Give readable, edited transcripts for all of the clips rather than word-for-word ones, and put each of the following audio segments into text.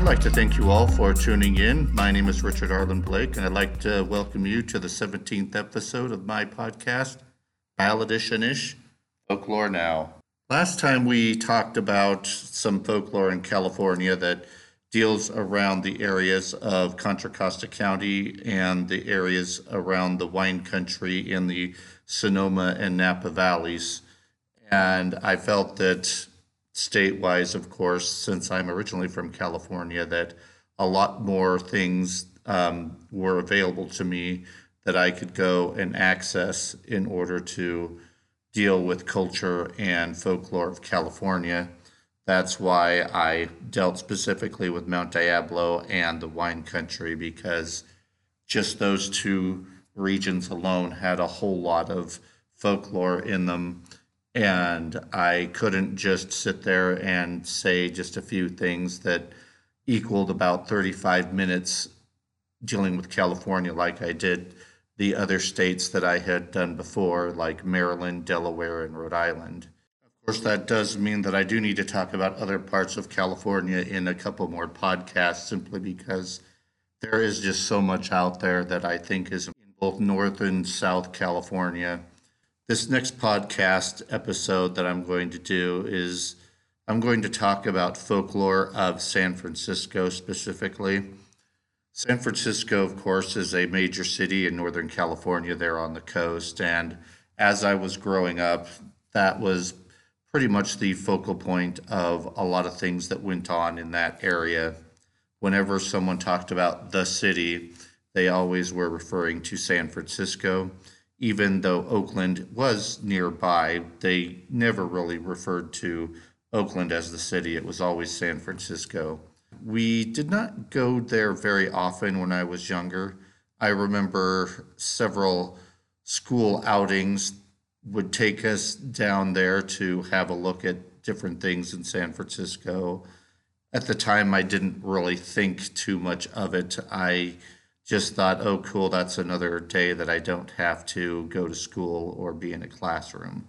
I'd like to thank you all for tuning in. My name is Richard Arlen Blake, and I'd like to welcome you to the 17th episode of my podcast, Balladish-ish, Folklore Now. Last time we talked about some folklore in California that deals around the areas of Contra Costa County and the areas around the wine country in the Sonoma and Napa valleys. And I felt that state-wise, of course, since I'm originally from California, that a lot more things were available to me that I could go and access in order to deal with culture and folklore of California. That's why I dealt specifically with Mount Diablo and the wine country, because just those two regions alone had a whole lot of folklore in them. And I couldn't just sit there and say just a few things that equaled about 35 minutes dealing with California like I did the other states that I had done before, like Maryland, Delaware, and Rhode Island. Of course, that does mean that I do need to talk about other parts of California in a couple more podcasts, simply because there is just so much out there that I think is in both North and South California. This next podcast episode that I'm going to do is I'm going to talk about folklore of San Francisco specifically. San Francisco, of course, is a major city in Northern California there on the coast. And as I was growing up, that was pretty much the focal point of a lot of things that went on in that area. Whenever someone talked about the city, they always were referring to San Francisco. Even though Oakland was nearby, they never really referred to Oakland as the city. It was always San Francisco. We did not go there very often when I was younger. I remember several school outings would take us down there to have a look at different things in San Francisco. At the time, I didn't really think too much of it. I just thought, oh, cool, that's another day that I don't have to go to school or be in a classroom.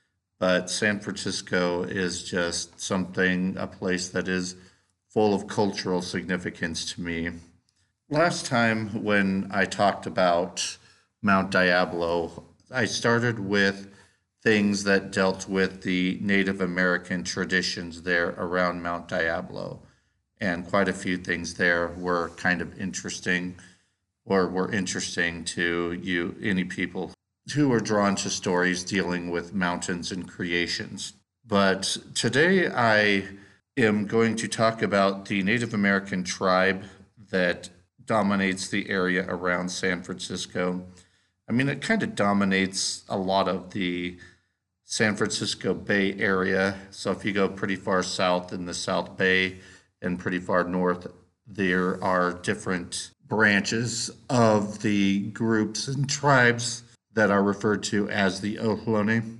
But San Francisco is just something, a place that is full of cultural significance to me. Last time when I talked about Mount Diablo, I started with things that dealt with the Native American traditions there around Mount Diablo. And quite a few things there were kind of interesting, or were interesting to any people who are drawn to stories dealing with mountains and creations. But today I am going to talk about the Native American tribe that dominates the area around San Francisco. I mean, it kind of dominates a lot of the San Francisco Bay Area. So if you go pretty far south in the South Bay and pretty far north, there are different branches of the groups and tribes that are referred to as the Ohlone.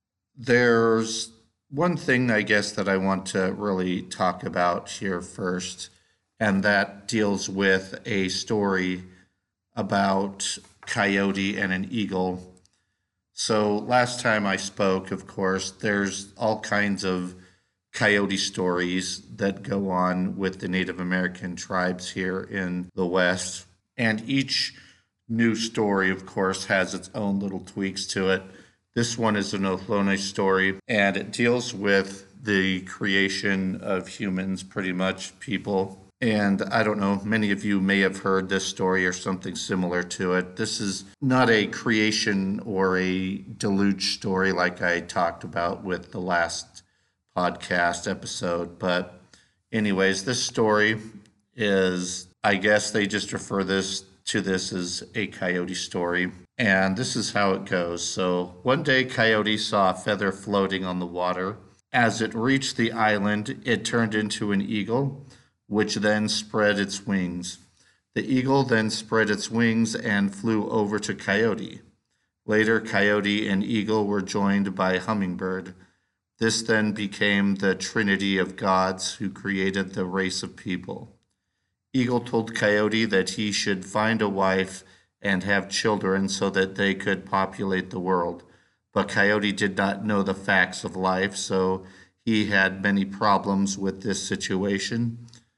There's one thing, I guess, that I want to really talk about here first, and that deals with a story about coyote and an eagle. So last time I spoke, of course, there's all kinds of coyote stories that go on with the Native American tribes here in the West. And each new story, of course, has its own little tweaks to it. This one is an Ohlone story, and it deals with the creation of humans, pretty much, people. And I don't know, many of you may have heard this story or something similar to it. This is not a creation or a deluge story like I talked about with the last podcast episode. But anyways, this story is, I guess they just refer to this as a coyote story. And this is how it goes. So one day, Coyote saw a feather floating on the water. As it reached the island, it turned into an eagle, which then spread its wings. The eagle then spread its wings and flew over to Coyote. Later, Coyote and eagle were joined by Hummingbird. This then became the trinity of gods who created the race of people. Eagle told Coyote that he should find a wife and have children so that they could populate the world. But Coyote did not know the facts of life, so he had many problems with this situation.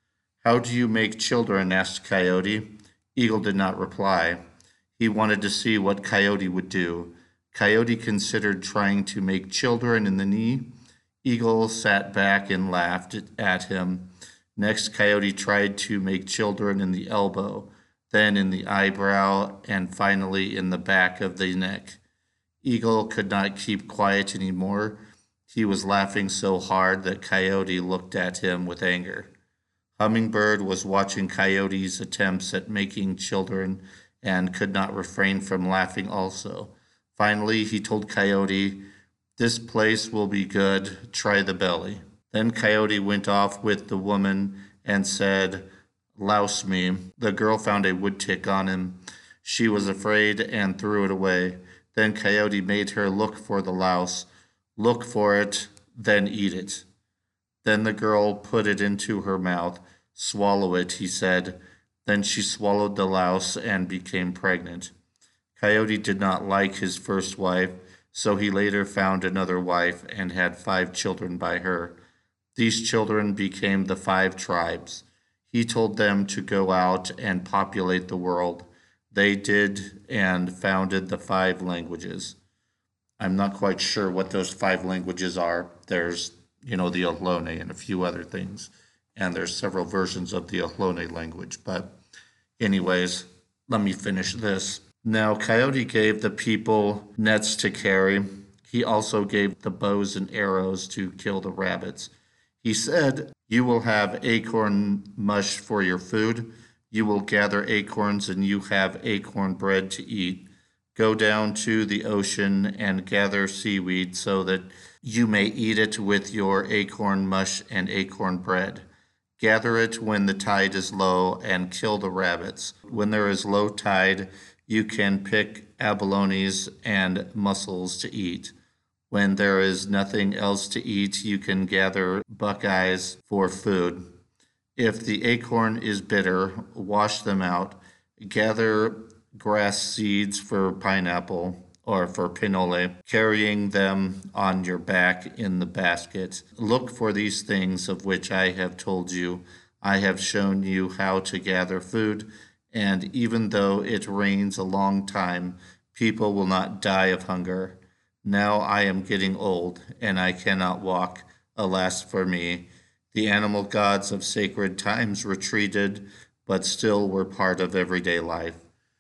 "How do you make children?" asked Coyote. Eagle did not reply. He wanted to see what Coyote would do. Coyote considered trying to make children in the knee. Eagle sat back and laughed at him. Next, Coyote tried to make children in the elbow, then in the eyebrow, and finally in the back of the neck. Eagle could not keep quiet anymore. He was laughing so hard that Coyote looked at him with anger. Hummingbird was watching Coyote's attempts at making children and could not refrain from laughing also. Finally, he told Coyote, "This place will be good. Try the belly." Then Coyote went off with the woman and said, "Louse me." The girl found a wood tick on him. She was afraid and threw it away. Then Coyote made her look for the louse. Look for it, then eat it. Then the girl put it into her mouth. Swallow it, he said. Then she swallowed the louse and became pregnant. Coyote did not like his first wife, so he later found another wife and had 5 children by her. These children became the 5 tribes. He told them to go out and populate the world. They did and founded the 5 languages. I'm not quite sure what those 5 languages are. There's, the Ohlone and a few other things. And there's several versions of the Ohlone language. But anyways, let me finish this. Now, Coyote gave the people nets to carry. He also gave the bows and arrows to kill the rabbits. He said, "You will have acorn mush for your food. You will gather acorns and you have acorn bread to eat. Go down to the ocean and gather seaweed so that you may eat it with your acorn mush and acorn bread. Gather it when the tide is low and kill the rabbits. When there is low tide, you can pick abalones and mussels to eat. When there is nothing else to eat, you can gather buckeyes for food. If the acorn is bitter, wash them out. Gather grass seeds for pineapple or for pinole, carrying them on your back in the basket. Look for these things of which I have told you. I have shown you how to gather food, and even though it rains a long time, people will not die of hunger. Now I am getting old, and I cannot walk. Alas for me. The animal gods of sacred times retreated, but still were part of everyday life."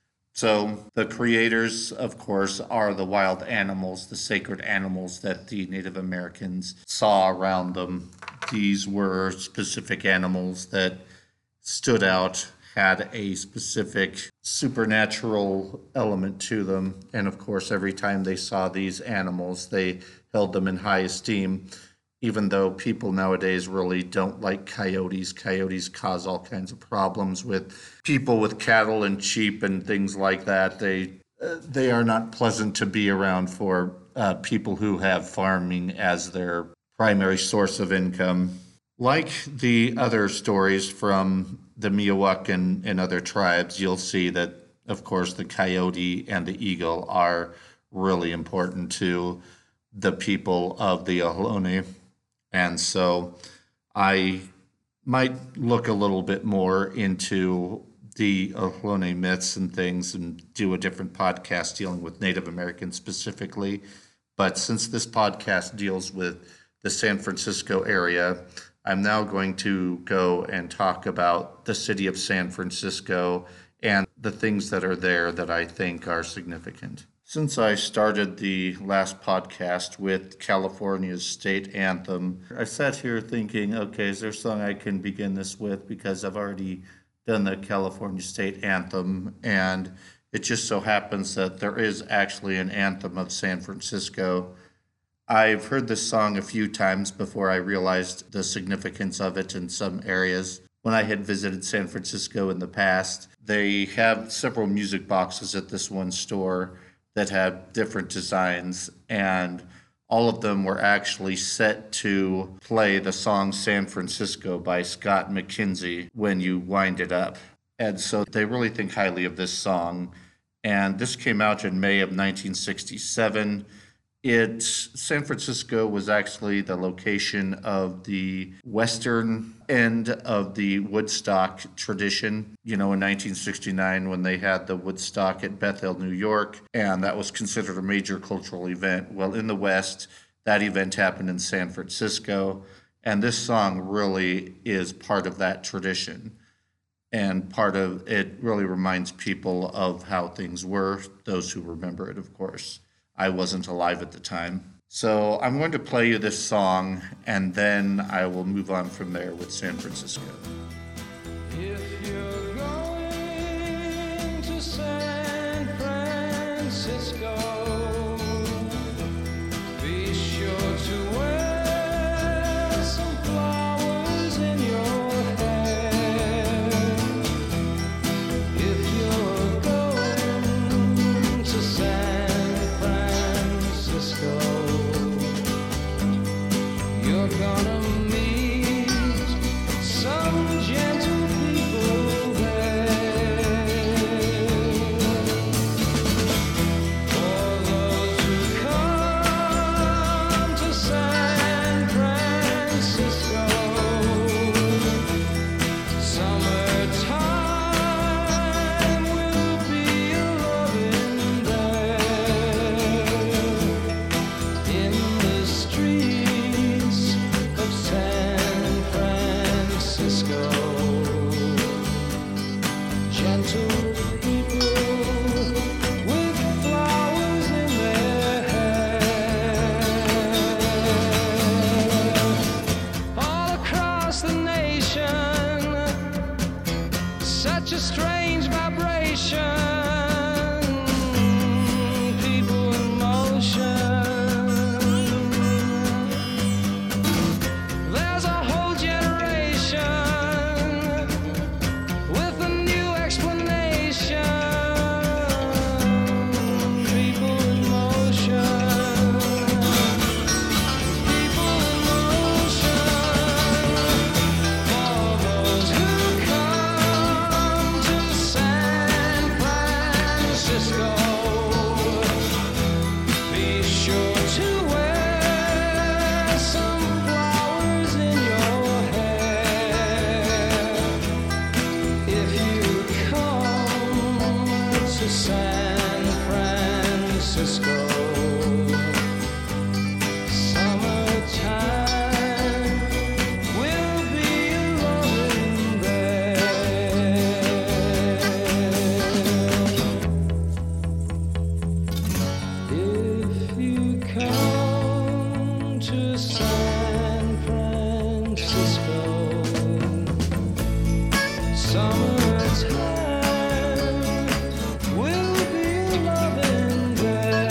So the creators, of course, are the wild animals, the sacred animals that the Native Americans saw around them. These were specific animals that stood out, had a specific supernatural element to them. And of course, every time they saw these animals, they held them in high esteem. Even though people nowadays really don't like coyotes. Coyotes cause all kinds of problems with people with cattle and sheep and things like that. They are not pleasant to be around for people who have farming as their primary source of income. Like the other stories from the Miwok and other tribes, you'll see that, of course, the coyote and the eagle are really important to the people of the Ohlone. And so I might look a little bit more into the Ohlone myths and things and do a different podcast dealing with Native Americans specifically. But since this podcast deals with the San Francisco area, I'm now going to go and talk about the city of San Francisco and the things that are there that I think are significant. Since I started the last podcast with California's state anthem, I sat here thinking, okay, is there a song I can begin this with? Because I've already done the California state anthem, and it just so happens that there is actually an anthem of San Francisco. I've heard this song a few times before I realized the significance of it in some areas. When I had visited San Francisco in the past, they have several music boxes at this one store that had different designs, and all of them were actually set to play the song San Francisco by Scott McKenzie when you wind it up. And so they really think highly of this song. And this came out in May of 1967. San Francisco was actually the location of the western end of the Woodstock tradition, in 1969 when they had the Woodstock at Bethel, New York, and that was considered a major cultural event. Well, in the West, that event happened in San Francisco, and this song really is part of that tradition. And part of it really reminds people of how things were, those who remember it, of course. I wasn't alive at the time. So I'm going to play you this song, and then I will move on from there with San Francisco. If you're going to San Francisco, be sure to wear some flowers in your hair. If you're going to San Francisco, you're gonna meet some gentle people there. For those who come to San Francisco, summertime will be a loving there. In the streets of San Francisco, gentle people with flowers in their hair. All across the nation, such a strange vibration, people in motion. There's a whole generation with a new explanation. People in motion. People in motion. For those who come to San Francisco, be sure to wear some flowers in your hair. If you come to San Francisco, summertime will be loving there. If you come to San Francisco, summertime will be loving there.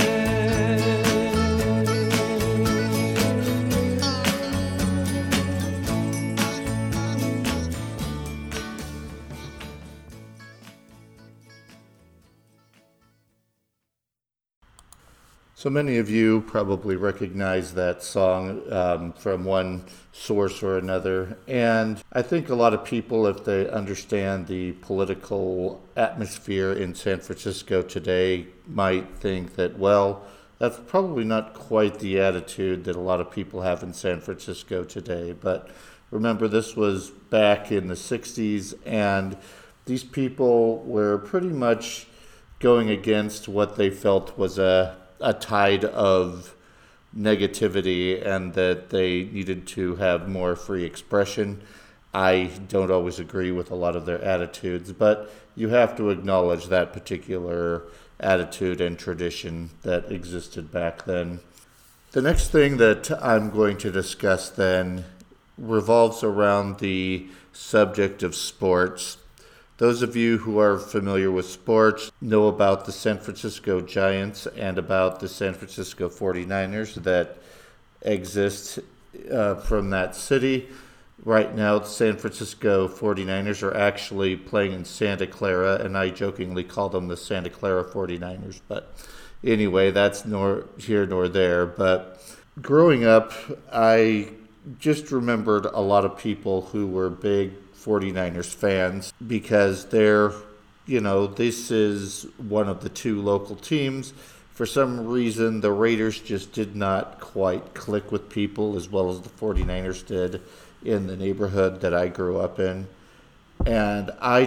So many of you probably recognize that song from one source or another. And I think a lot of people, if they understand the political atmosphere in San Francisco today, might think that, well, that's probably not quite the attitude that a lot of people have in San Francisco today. But remember, this was back in the 60s, and these people were pretty much going against what they felt was a tide of negativity, and that they needed to have more free expression. I don't always agree with a lot of their attitudes, but you have to acknowledge that particular attitude and tradition that existed back then. The next thing that I'm going to discuss then revolves around the subject of sports. Those of you who are familiar with sports know about the San Francisco Giants and about the San Francisco 49ers that exist from that city. Right now, the San Francisco 49ers are actually playing in Santa Clara, and I jokingly call them the Santa Clara 49ers. But anyway, that's nor here nor there. But growing up, I just remembered a lot of people who were big 49ers fans because this is one of the two local teams For some reason, the Raiders just did not quite click with people as well as the 49ers did in the neighborhood that I grew up in. And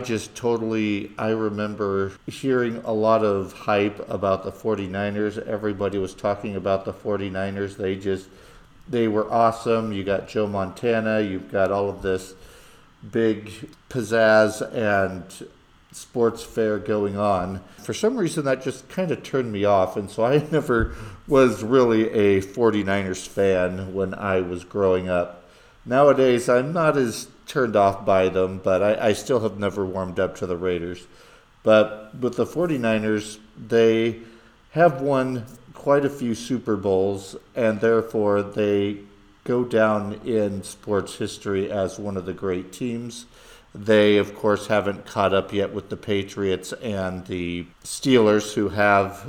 I remember hearing a lot of hype about the 49ers. Everybody was talking about the 49ers. They were awesome. You got Joe Montana. You've got all of this big pizzazz and sports fair going on. For some reason, that just kind of turned me off. And so I never was really a 49ers fan when I was growing up. Nowadays, I'm not as turned off by them, but I still have never warmed up to the Raiders. But with the 49ers, they have won quite a few Super Bowls, and therefore they go down in sports history as one of the great teams. They, of course, haven't caught up yet with the Patriots and the Steelers, who have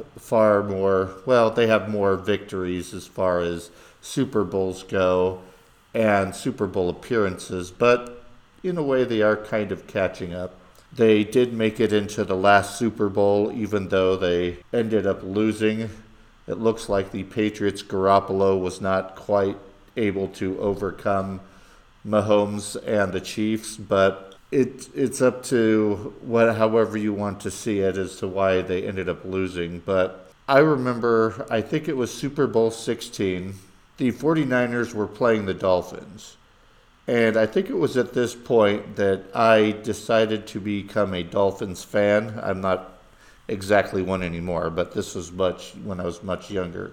they have more victories as far as Super Bowls go and Super Bowl appearances, but in a way they are kind of catching up. They did make it into the last Super Bowl, even though they ended up losing. It looks like the Patriots' Garoppolo was not quite able to overcome Mahomes and the Chiefs, but it's up to however you want to see it as to why they ended up losing. But I remember, I think it was Super Bowl 16, the 49ers were playing the Dolphins. And I think it was at this point that I decided to become a Dolphins fan. I'm not exactly one anymore, but this was when I was much younger.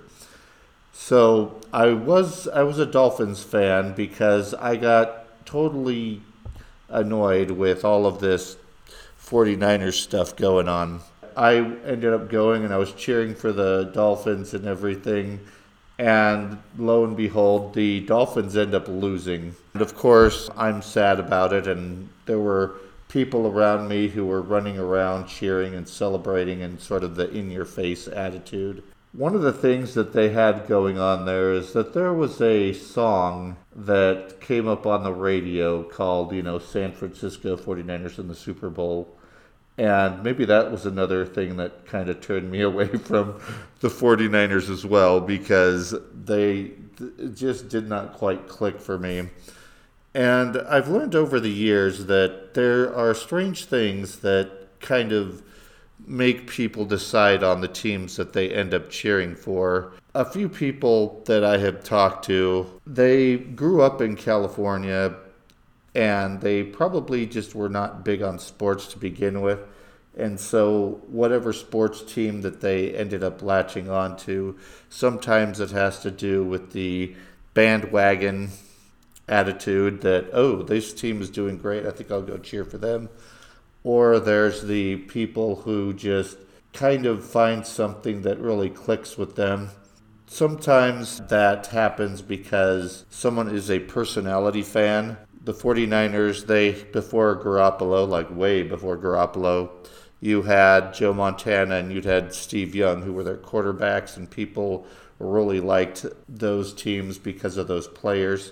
So I was a Dolphins fan because I got totally annoyed with all of this 49ers stuff going on. I ended up going and I was cheering for the Dolphins and everything. And lo and behold, the Dolphins end up losing. And of course, I'm sad about it. And there were people around me who were running around cheering and celebrating in sort of the in-your-face attitude. One of the things that they had going on there is that there was a song that came up on the radio called, San Francisco 49ers in the Super Bowl. And maybe that was another thing that kind of turned me away from the 49ers as well, because they just did not quite click for me. And I've learned over the years that there are strange things that kind of make people decide on the teams that they end up cheering for. A few people that I have talked to, they grew up in California, and they probably just were not big on sports to begin with. And so whatever sports team that they ended up latching on to, sometimes it has to do with the bandwagon attitude that, this team is doing great, I think I'll go cheer for them. Or there's the people who just kind of find something that really clicks with them. Sometimes that happens because someone is a personality fan. The 49ers, before Garoppolo, way before Garoppolo, you had Joe Montana and you'd had Steve Young, who were their quarterbacks, and people really liked those teams because of those players.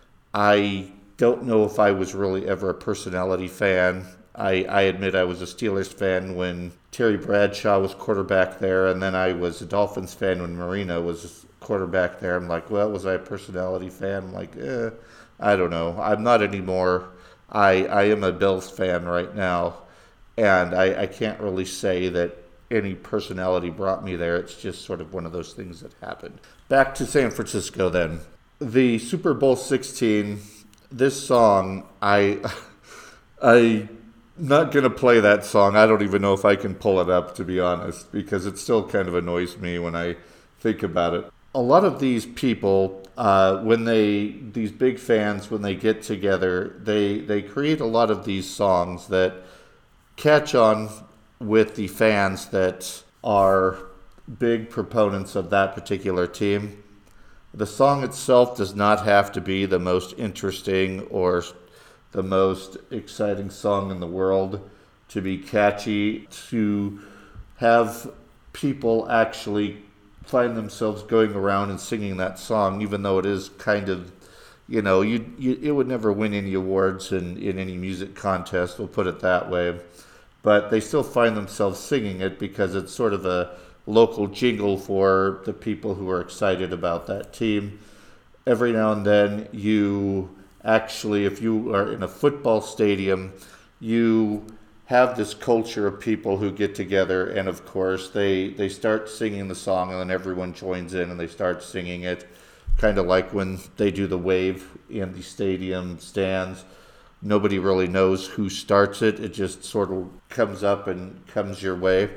I don't know if I was really ever a personality fan. I admit I was a Steelers fan when Terry Bradshaw was quarterback there, and then I was a Dolphins fan when Marino was quarterback there. I'm like, well, was I a personality fan? I'm like, I don't know. I'm not anymore. I am a Bills fan right now, and I can't really say that any personality brought me there. It's just sort of one of those things that happened. Back to San Francisco then. The Super Bowl 16, this song, I'm not going to play that song. I don't even know if I can pull it up, to be honest, because it still kind of annoys me when I think about it. A lot of these people, these big fans, when they get together, they create a lot of these songs that catch on with the fans that are big proponents of that particular team. The song itself does not have to be the most interesting or the most exciting song in the world to be catchy, to have people actually find themselves going around and singing that song, even though it is kind of, it would never win any awards in any music contest, we'll put it that way. But they still find themselves singing it because it's sort of local jingle for the people who are excited about that team. Every now and then you actually, if you are in a football stadium, you have this culture of people who get together, and of course they start singing the song, and then everyone joins in and they start singing it, kind of like when they do the wave in the stadium stands. Nobody really knows who starts it. It just sort of comes up and comes your way.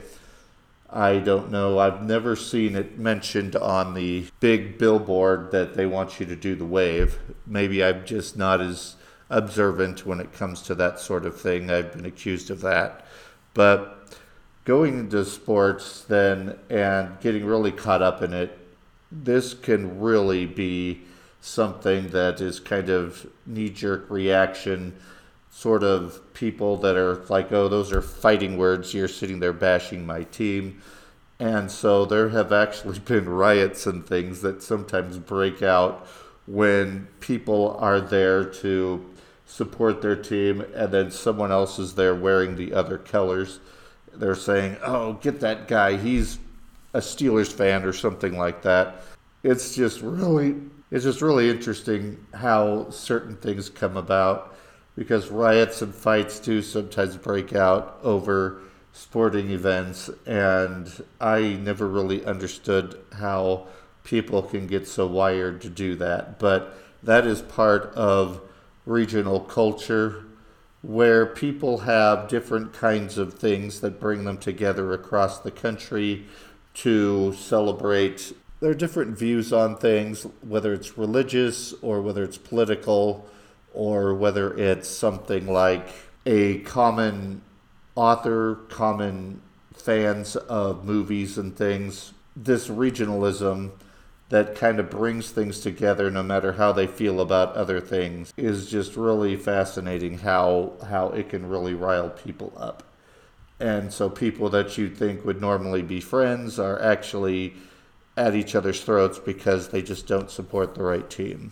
I don't know. I've never seen it mentioned on the big billboard that they want you to do the wave. Maybe I'm just not as observant when it comes to that sort of thing. I've been accused of that. But going into sports then and getting really caught up in it, this can really be something that is kind of knee-jerk reaction, sort of people that are like, oh, those are fighting words, you're sitting there bashing my team. And so there have actually been riots and things that sometimes break out when people are there to support their team and then someone else is there wearing the other colors. They're saying, oh, get that guy, he's a Steelers fan or something like that. It's just really interesting how certain things come about, because riots and fights do sometimes break out over sporting events, and I never really understood how people can get so wired to do that. But that is part of regional culture, where people have different kinds of things that bring them together across the country to celebrate their different views on things, whether it's religious or whether it's political or whether it's something like a common author, common fans of movies and things. This regionalism that kind of brings things together no matter how they feel about other things is just really fascinating, how it can really rile people up. And so people that you think would normally be friends are actually at each other's throats because they just don't support the right team.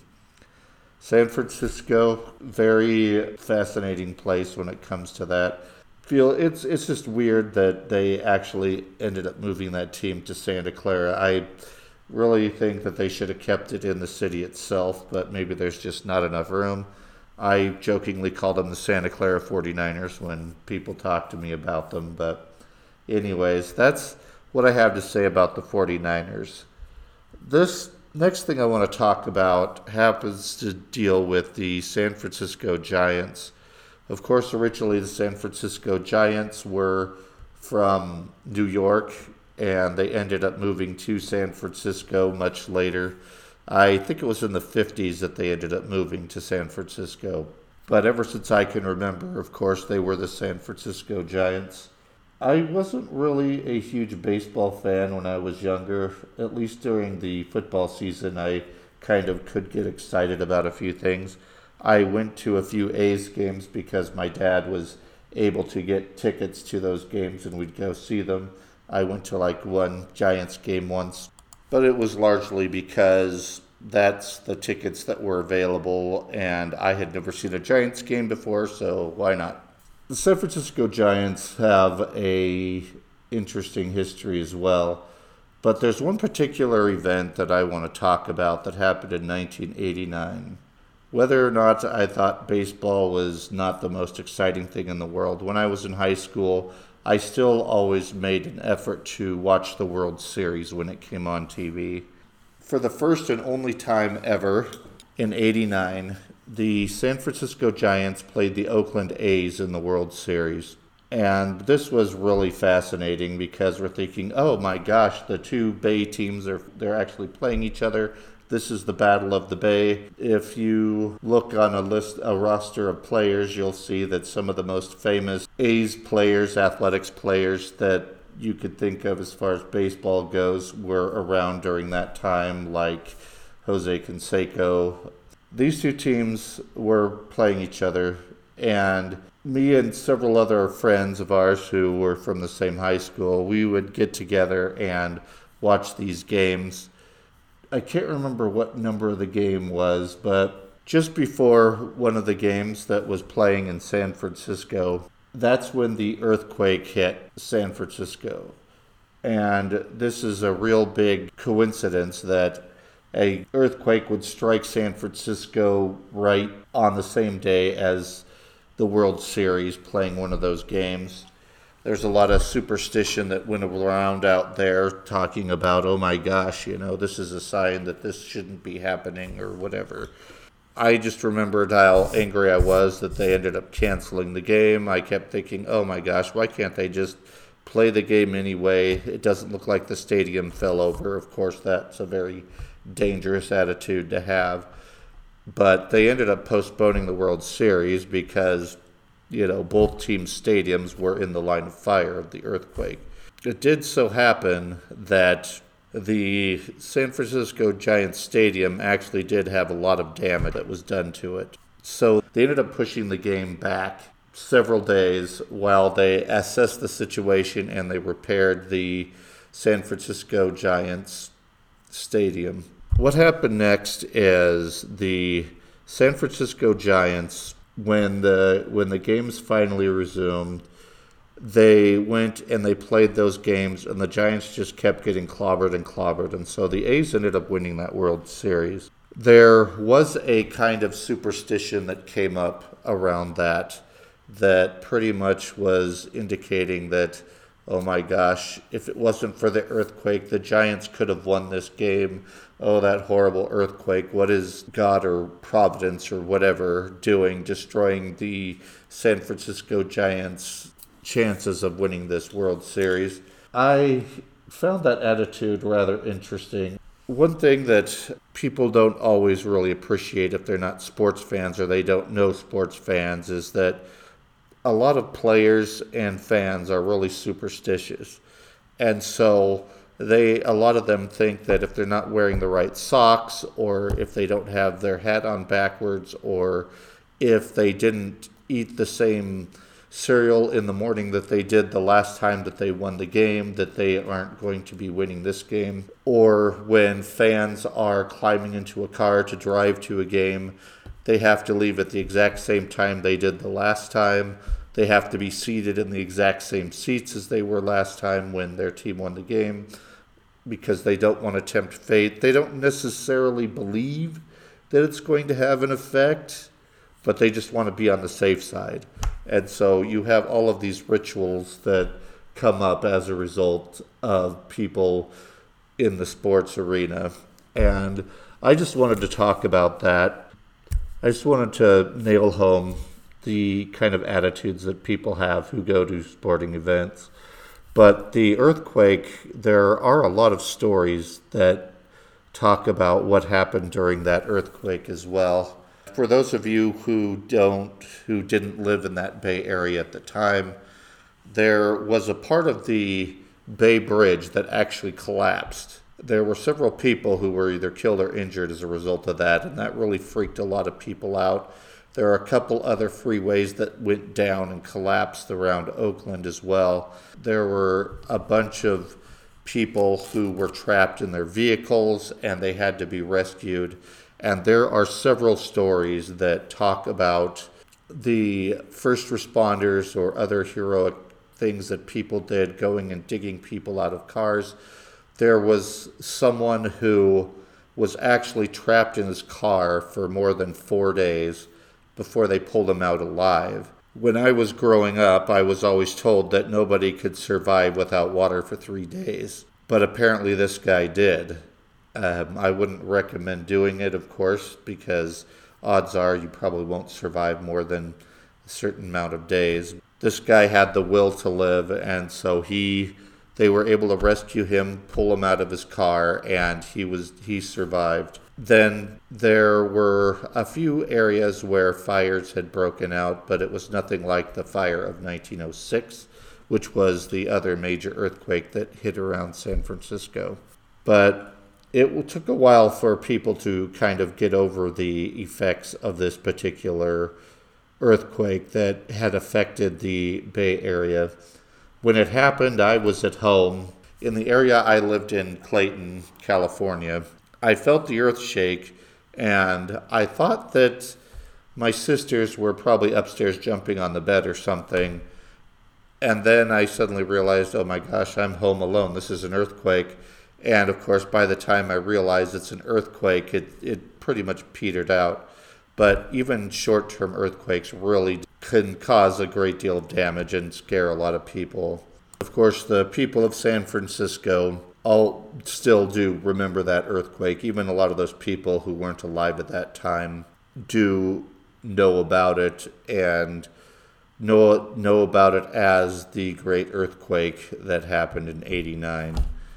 San Francisco, very fascinating place when it comes to that. It's just weird that they actually ended up moving that team to Santa Clara. I really think that they should have kept it in the city itself, but maybe there's just not enough room. I jokingly call them the Santa Clara 49ers when people talk to me about them, but anyways, that's what I have to say about the 49ers. This next thing I want to talk about happens to deal with the San Francisco Giants. Of course, originally the San Francisco Giants were from New York, and they ended up moving to San Francisco much later. I think it was in the 50s that they ended up moving to San Francisco. But ever since I can remember, of course, they were the San Francisco Giants. I wasn't really a huge baseball fan when I was younger. At least during the football season, I kind of could get excited about a few things. I went to a few A's games because my dad was able to get tickets to those games and we'd go see them. I went to like one Giants game once, but it was largely because that's the tickets that were available and I had never seen a Giants game before, so why not? The San Francisco Giants have a interesting history as well, but there's one particular event that I want to talk about that happened in 1989. Whether or not I thought baseball was not the most exciting thing in the world, when I was in high school, I still always made an effort to watch the World Series when it came on TV. For the first and only time ever, in '89, the San Francisco Giants played the Oakland A's in the World Series. And this was really fascinating because we're thinking, oh my gosh, the two Bay teams, they're actually playing each other. This is the Battle of the Bay. If you look on a roster of players, you'll see that some of the most famous A's players, athletics players that you could think of as far as baseball goes were around during that time, like Jose Canseco. These two teams were playing each other, and me and several other friends of ours who were from the same high school, we would get together and watch these games. I can't remember what number the game was, but just before one of the games that was playing in San Francisco, that's when the earthquake hit San Francisco. And this is a real big coincidence that a earthquake would strike San Francisco right on the same day as the World Series, playing one of those games. There's a lot of superstition that went around out there talking about, oh my gosh, this is a sign that this shouldn't be happening or whatever. I just remembered how angry I was that they ended up canceling the game. I kept thinking, oh my gosh, why can't they just play the game anyway? It doesn't look like the stadium fell over. Of course, that's a very dangerous attitude to have. But they ended up postponing the World Series because, both teams' stadiums were in the line of fire of the earthquake. It did so happen that the San Francisco Giants Stadium actually did have a lot of damage that was done to it. So they ended up pushing the game back several days while they assessed the situation and they repaired the San Francisco Giants Stadium. What happened next is the San Francisco Giants, when the games finally resumed, they went and they played those games, and the Giants just kept getting clobbered, and so the A's ended up winning that World Series. There was a kind of superstition that came up around that pretty much was indicating that, oh my gosh, if it wasn't for the earthquake, the Giants could have won this game. Oh, that horrible earthquake. What is God or Providence or whatever doing, destroying the San Francisco Giants' chances of winning this World Series? I found that attitude rather interesting. One thing that people don't always really appreciate if they're not sports fans or they don't know sports fans is that a lot of players and fans are really superstitious. And so a lot of them think that if they're not wearing the right socks, or if they don't have their hat on backwards, or if they didn't eat the same cereal in the morning that they did the last time that they won the game, that they aren't going to be winning this game. Or when fans are climbing into a car to drive to a game, they have to leave at the exact same time they did the last time. They have to be seated in the exact same seats as they were last time when their team won the game, because they don't want to tempt fate. They don't necessarily believe that it's going to have an effect, but they just want to be on the safe side. And so you have all of these rituals that come up as a result of people in the sports arena. And I just wanted to talk about that. I just wanted to nail home the kind of attitudes that people have who go to sporting events. But the earthquake, there are a lot of stories that talk about what happened during that earthquake as well. For those of you who didn't live in that Bay Area at the time, there was a part of the Bay Bridge that actually collapsed. There were several people who were either killed or injured as a result of that, and that really freaked a lot of people out. There are a couple other freeways that went down and collapsed around Oakland as well. There were a bunch of people who were trapped in their vehicles and they had to be rescued. And there are several stories that talk about the first responders or other heroic things that people did, going and digging people out of cars. There was someone who was actually trapped in his car for more than 4 days before they pulled him out alive. When I was growing up, I was always told that nobody could survive without water for 3 days. But apparently this guy did. I wouldn't recommend doing it, of course, because odds are you probably won't survive more than a certain amount of days. This guy had the will to live, and so they were able to rescue him, pull him out of his car, and he survived. Then there were a few areas where fires had broken out, but it was nothing like the fire of 1906, which was the other major earthquake that hit around San Francisco. But it took a while for people to kind of get over the effects of this particular earthquake that had affected the Bay Area. When it happened, I was at home. In the area I lived in, Clayton, California, I felt the earth shake, and I thought that my sisters were probably upstairs jumping on the bed or something. And then I suddenly realized, oh my gosh, I'm home alone. This is an earthquake. And of course, by the time I realized it's an earthquake, it pretty much petered out. But even short-term earthquakes really can cause a great deal of damage and scare a lot of people. Of course, the people of San Francisco all still do remember that earthquake. Even a lot of those people who weren't alive at that time do know about it and know about it as the great earthquake that happened in '89.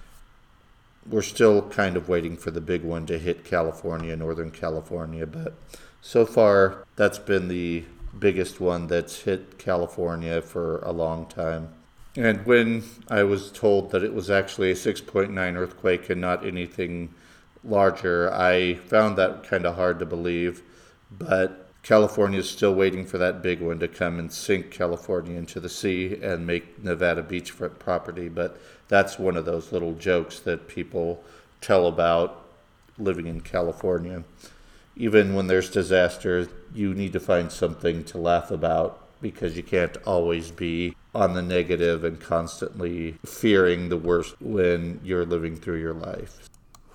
We're still kind of waiting for the big one to hit California, Northern California, but so far that's been the biggest one that's hit California for a long time. And when I was told that it was actually a 6.9 earthquake and not anything larger, I found that kind of hard to believe, but California is still waiting for that big one to come and sink California into the sea and make Nevada beachfront property. But that's one of those little jokes that people tell about living in California. Even when there's disaster, you need to find something to laugh about because you can't always be on the negative and constantly fearing the worst when you're living through your life.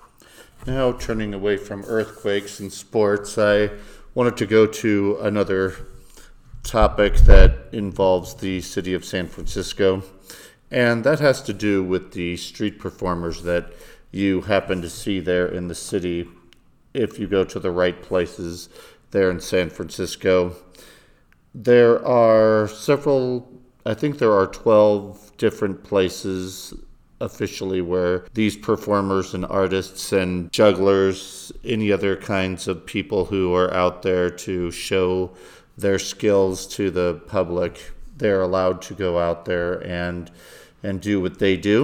Now, turning away from earthquakes and sports, I wanted to go to another topic that involves the city of San Francisco, and that has to do with the street performers that you happen to see there in the city if you go to the right places there in San Francisco. There are I think there are 12 different places officially where these performers and artists and jugglers, any other kinds of people who are out there to show their skills to the public, they're allowed to go out there and do what they do.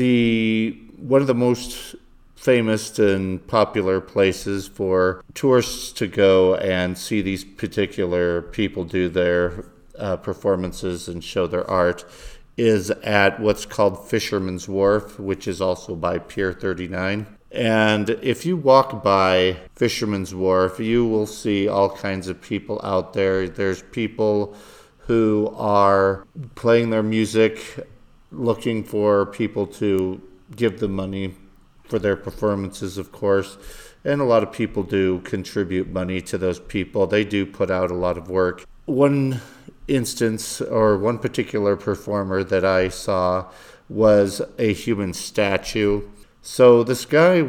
One of the most famous and popular places for tourists to go and see these particular people do their performances and show their art is at what's called Fisherman's Wharf, which is also by Pier 39. And if you walk by Fisherman's Wharf, you will see all kinds of people out there. There's people who are playing their music, looking for people to give them money for their performances, of course. And a lot of people do contribute money to those people. They do put out a lot of work. One instance or one particular performer that I saw was a human statue. So this guy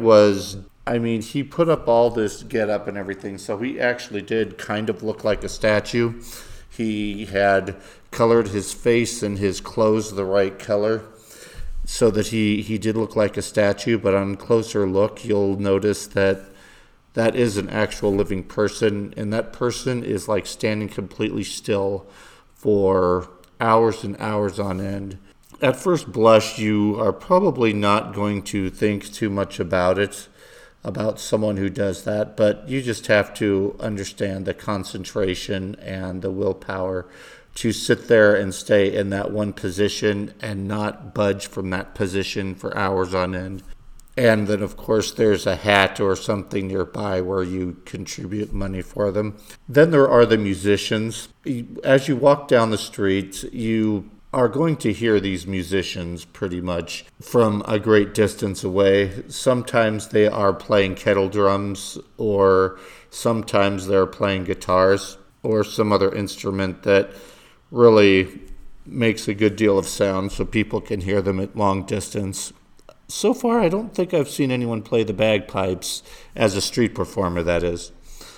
he put up all this get up and everything, so he actually did kind of look like a statue. He had colored his face and his clothes the right color so that he did look like a statue, but on closer look you'll notice that is an actual living person, and that person is like standing completely still for hours and hours on end. At first blush, you are probably not going to think too much about someone who does that, but you just have to understand the concentration and the willpower to sit there and stay in that one position and not budge from that position for hours on end. And then, of course, there's a hat or something nearby where you contribute money for them. Then there are the musicians. As you walk down the street, you are going to hear these musicians pretty much from a great distance away. Sometimes they are playing kettle drums, or sometimes they're playing guitars or some other instrument that really makes a good deal of sound so people can hear them at long distance. So far, I don't think I've seen anyone play the bagpipes as a street performer, that is.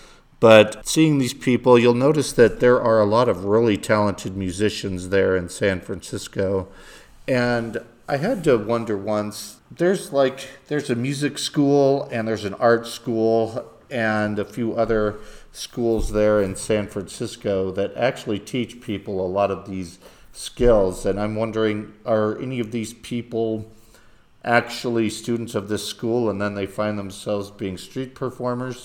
But seeing these people, you'll notice that there are a lot of really talented musicians there in San Francisco. And I had to wonder once, there's a music school and there's an art school and a few other schools there in San Francisco that actually teach people a lot of these skills. And I'm wondering, are any of these people actually students of this school and then they find themselves being street performers,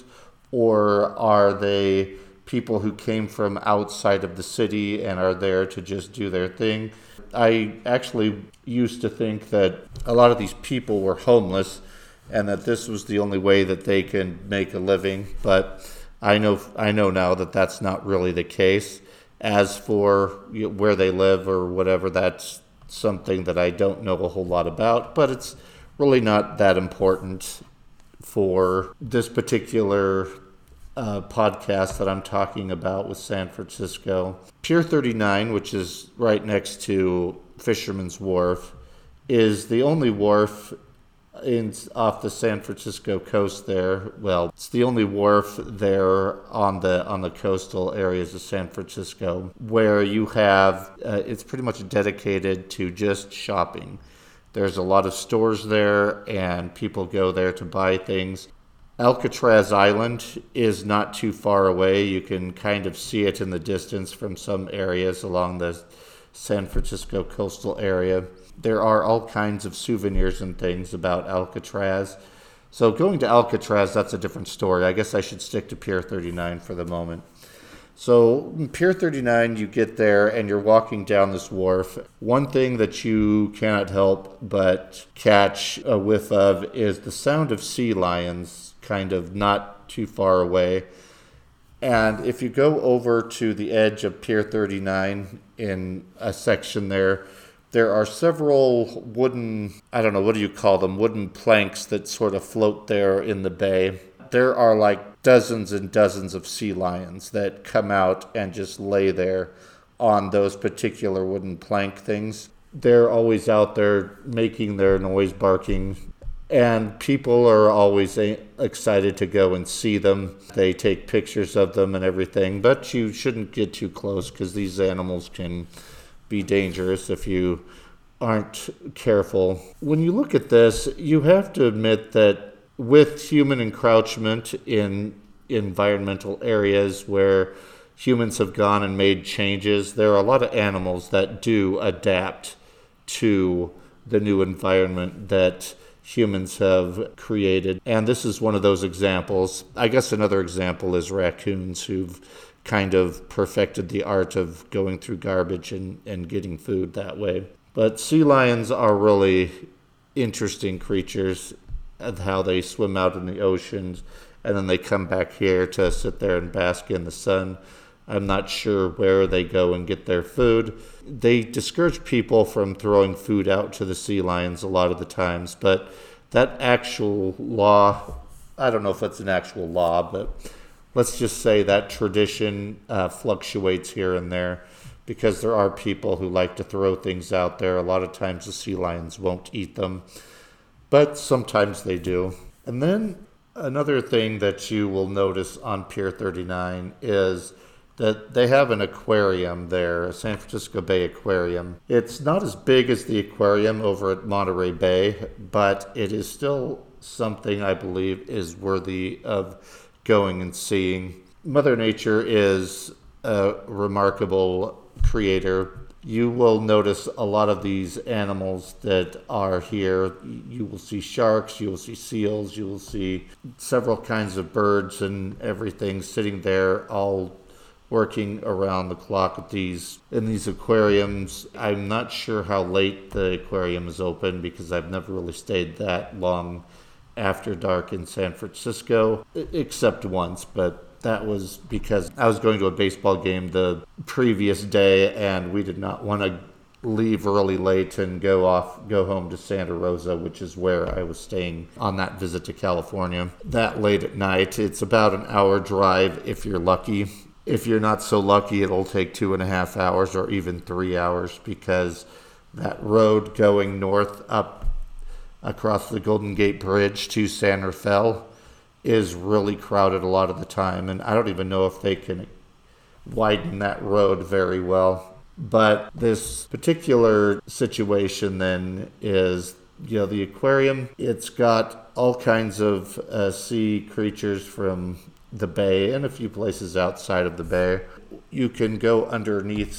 or are they people who came from outside of the city and are there to just do their thing? I actually used to think that a lot of these people were homeless and that this was the only way that they can make a living, but I know now that that's not really the case. As for where they live or whatever, that's something that I don't know a whole lot about, but it's really not that important for this particular podcast that I'm talking about with San Francisco. Pier 39, which is right next to Fisherman's Wharf, is the only wharf off the San Francisco coast there. Well, it's the only wharf there on the coastal areas of San Francisco where you have, it's pretty much dedicated to just shopping. There's a lot of stores there and people go there to buy things. Alcatraz Island is not too far away. You can kind of see it in the distance from some areas along the San Francisco coastal area. There are all kinds of souvenirs and things about Alcatraz. So going to Alcatraz, that's a different story. I guess I should stick to Pier 39 for the moment. So Pier 39, you get there and you're walking down this wharf. One thing that you cannot help but catch a whiff of is the sound of sea lions kind of not too far away. And if you go over to the edge of Pier 39 in a section there are several wooden, I don't know, what do you call them, wooden planks that sort of float there in the bay. There are like dozens and dozens of sea lions that come out and just lay there on those particular wooden plank things. They're always out there making their noise, barking, and people are always excited to go and see them. They take pictures of them and everything, but you shouldn't get too close because these animals can be dangerous if you aren't careful. When you look at this, you have to admit that with human encroachment in environmental areas where humans have gone and made changes, there are a lot of animals that do adapt to the new environment that humans have created. And this is one of those examples. I guess another example is raccoons who've kind of perfected the art of going through garbage and getting food that way. But sea lions are really interesting creatures, of how they swim out in the oceans and then they come back here to sit there and bask in the sun. I'm not sure where they go and get their food. They discourage people from throwing food out to the sea lions a lot of the times, but that actual law, I don't know if it's an actual law, but let's just say that tradition fluctuates here and there because there are people who like to throw things out there. A lot of times the sea lions won't eat them, but sometimes they do. And then another thing that you will notice on Pier 39 is that they have an aquarium there, a San Francisco Bay Aquarium. It's not as big as the aquarium over at Monterey Bay, but it is still something I believe is worthy of going and seeing. Mother Nature is a remarkable creator. You will notice a lot of these animals that are here. You will see sharks, you will see seals, you will see several kinds of birds and everything sitting there, all working around the clock at in these aquariums. I'm not sure how late the aquarium is open because I've never really stayed that long after dark in San Francisco, except once, but that was because I was going to a baseball game the previous day and we did not want to leave really late and go home to Santa Rosa, which is where I was staying on that visit to California. That late at night, it's about an hour drive if you're lucky. If you're not so lucky, it'll take 2.5 hours or even 3 hours because that road going north up across the Golden Gate Bridge to San Rafael is really crowded a lot of the time. And I don't even know if they can widen that road very well. But this particular situation then is, the aquarium, it's got all kinds of sea creatures from the bay and a few places outside of the bay. You can go underneath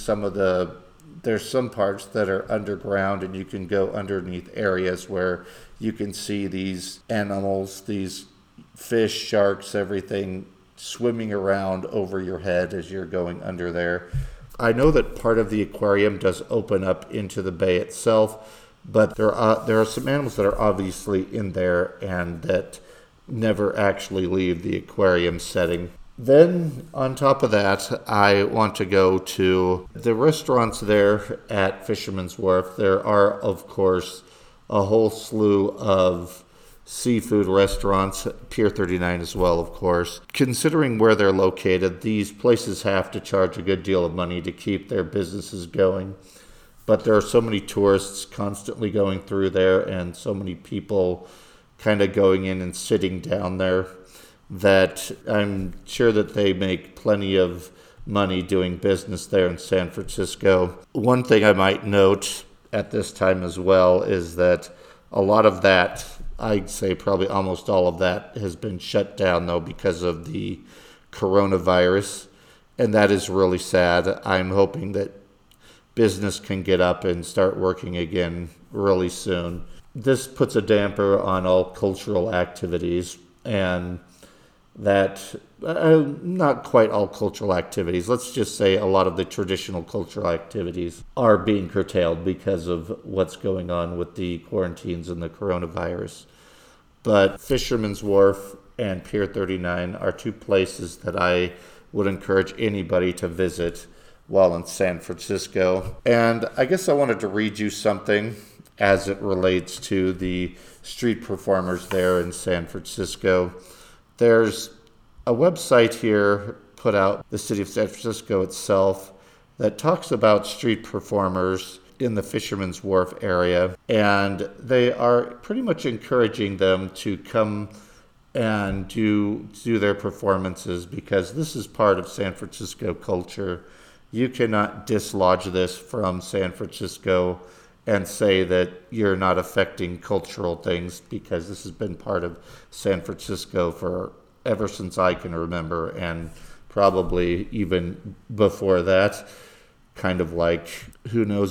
there's some parts that are underground and you can go underneath areas where you can see these animals, these fish, sharks, everything swimming around over your head as you're going under there. I know that part of the aquarium does open up into the bay itself, but there are some animals that are obviously in there and that never actually leave the aquarium setting. Then, on top of that, I want to go to the restaurants there at Fisherman's Wharf. There are, of course, a whole slew of seafood restaurants, Pier 39 as well, of course. Considering where they're located, these places have to charge a good deal of money to keep their businesses going. But there are so many tourists constantly going through there and so many people kind of going in and sitting down there that I'm sure that they make plenty of money doing business there in San Francisco. One thing I might note at this time as well is that a lot of that, I'd say probably almost all of that, has been shut down though because of the coronavirus, and that is really sad. I'm hoping that business can get up and start working again really soon. This puts a damper on all cultural activities, and that not quite all cultural activities, let's just say a lot of the traditional cultural activities are being curtailed because of what's going on with the quarantines and the coronavirus. But Fisherman's Wharf and Pier 39 are two places that I would encourage anybody to visit while in San Francisco. And I guess I wanted to read you something as it relates to the street performers there in San Francisco. There's a website here put out, the city of San Francisco itself, that talks about street performers in the Fisherman's Wharf area, and they are pretty much encouraging them to come and do their performances because this is part of San Francisco culture. You cannot dislodge this from San Francisco and say that you're not affecting cultural things because this has been part of San Francisco for ever since I can remember, and probably even before that. Kind of like, who knows,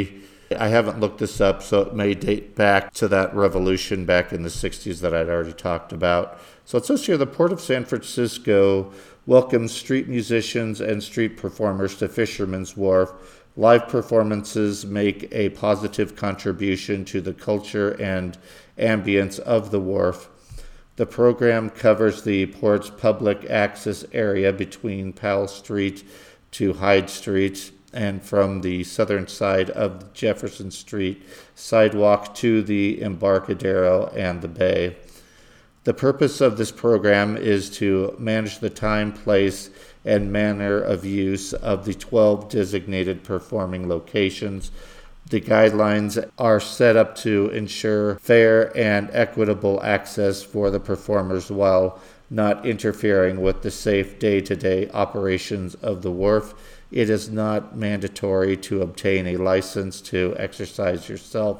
I haven't looked this up, so it may date back to that revolution back in the 60s that I'd already talked about. So it says here, the Port of San Francisco welcomes street musicians and street performers to Fisherman's Wharf. Live performances make a positive contribution to the culture and ambience of the wharf. The program covers the port's public access area between Powell Street to Hyde Street and from the southern side of Jefferson Street sidewalk to the Embarcadero and the bay. The purpose of this program is to manage the time, place, and manner of use of the 12 designated performing locations. The guidelines are set up to ensure fair and equitable access for the performers while not interfering with the safe day-to-day operations of the wharf. It is not mandatory to obtain a license to exercise yourself.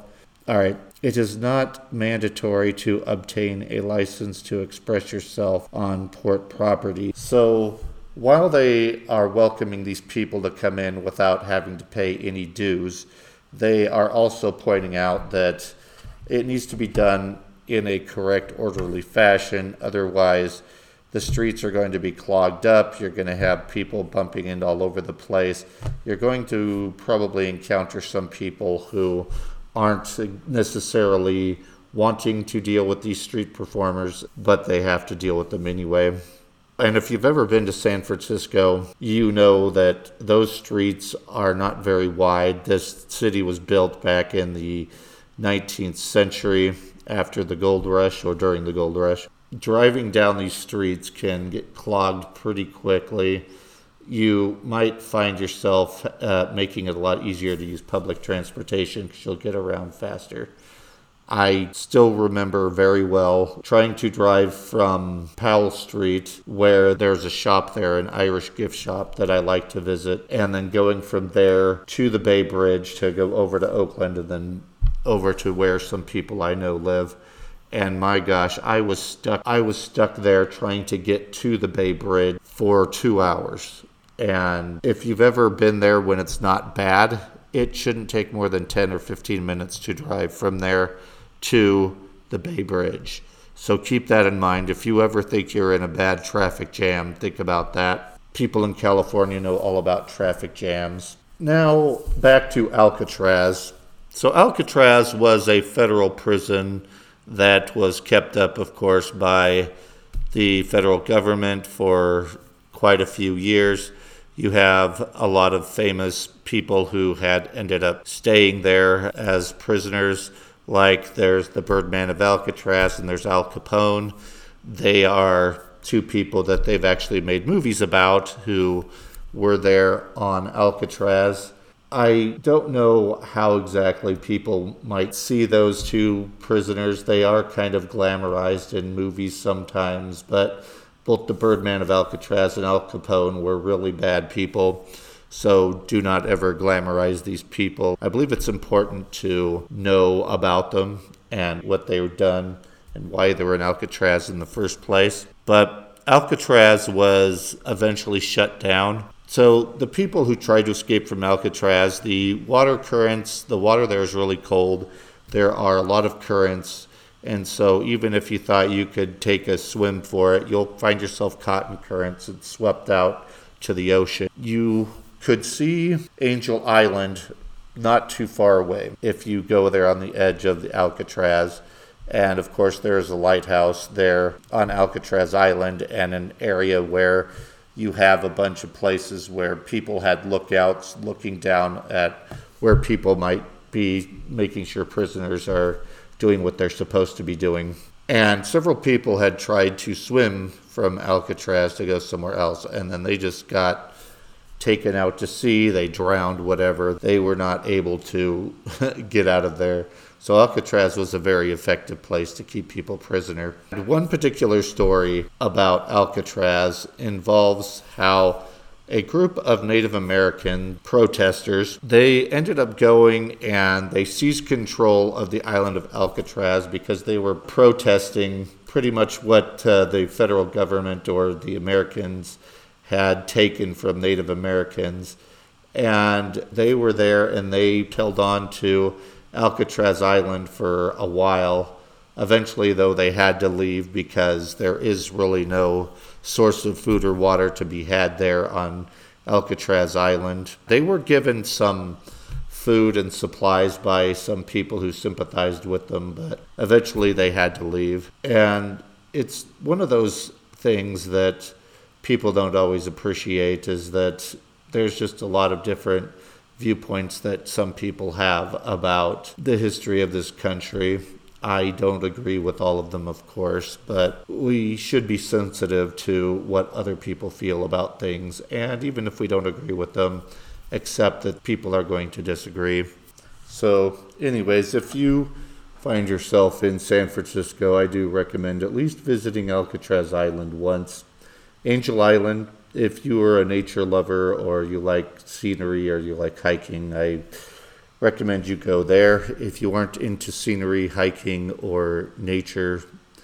It is not mandatory to obtain a license to express yourself on port property. So while they are welcoming these people to come in without having to pay any dues, they are also pointing out that it needs to be done in a correct, orderly fashion. Otherwise, the streets are going to be clogged up. You're going to have people bumping in all over the place. You're going to probably encounter some people who aren't necessarily wanting to deal with these street performers, but they have to deal with them anyway. And if you've ever been to San Francisco, you know that those streets are not very wide. This city was built back in the 19th century after the gold rush or during the gold rush. Driving down these streets can get clogged pretty quickly. You might find yourself making it a lot easier to use public transportation because you'll get around faster. I still remember very well trying to drive from Powell Street, where there's a shop there, an Irish gift shop that I like to visit, and then going from there to the Bay Bridge to go over to Oakland and then over to where some people I know live. And my gosh, I was stuck there trying to get to the Bay Bridge for 2 hours. And if you've ever been there when it's not bad, it shouldn't take more than 10 or 15 minutes to drive from there to the Bay Bridge. So keep that in mind. If you ever think you're in a bad traffic jam, think about that. People in California know all about traffic jams. Now, back to Alcatraz. So Alcatraz was a federal prison that was kept up, of course, by the federal government for quite a few years. You have a lot of famous people who had ended up staying there as prisoners, like there's the Birdman of Alcatraz and there's Al Capone. They are two people that they've actually made movies about who were there on Alcatraz. I don't know how exactly people might see those two prisoners. They are kind of glamorized in movies sometimes, but both the Birdman of Alcatraz and Al Capone were really bad people, so do not ever glamorize these people. I believe it's important to know about them and what they've done and why they were in Alcatraz in the first place. But Alcatraz was eventually shut down. So the people who tried to escape from Alcatraz, the water there is really cold. There are a lot of currents. And so even if you thought you could take a swim for it, you'll find yourself caught in currents and swept out to the ocean. You could see Angel Island not too far away if you go there on the edge of the Alcatraz. And of course, there's a lighthouse there on Alcatraz Island and an area where you have a bunch of places where people had lookouts looking down at where people might be, making sure prisoners are doing what they're supposed to be doing. And several people had tried to swim from Alcatraz to go somewhere else, and then they just got taken out to sea. They drowned, whatever. They were not able to get out of there. So Alcatraz was a very effective place to keep people prisoner. One particular story about Alcatraz involves how a group of Native American protesters, they ended up going and they seized control of the island of Alcatraz because they were protesting pretty much what the federal government or the Americans had taken from Native Americans. And they were there and they held on to Alcatraz Island for a while. Eventually, though, they had to leave because there is really no source of food or water to be had there on Alcatraz Island. They were given some food and supplies by some people who sympathized with them, but eventually they had to leave. And it's one of those things that people don't always appreciate, is that there's just a lot of different viewpoints that some people have about the history of this country. I don't agree with all of them, of course, but we should be sensitive to what other people feel about things, and even if we don't agree with them, accept that people are going to disagree. So anyways, if you find yourself in San Francisco, I do recommend at least visiting Alcatraz Island once. Angel Island, if you are a nature lover or you like scenery or you like hiking, I recommend you go there. If you aren't into scenery, hiking, or nature,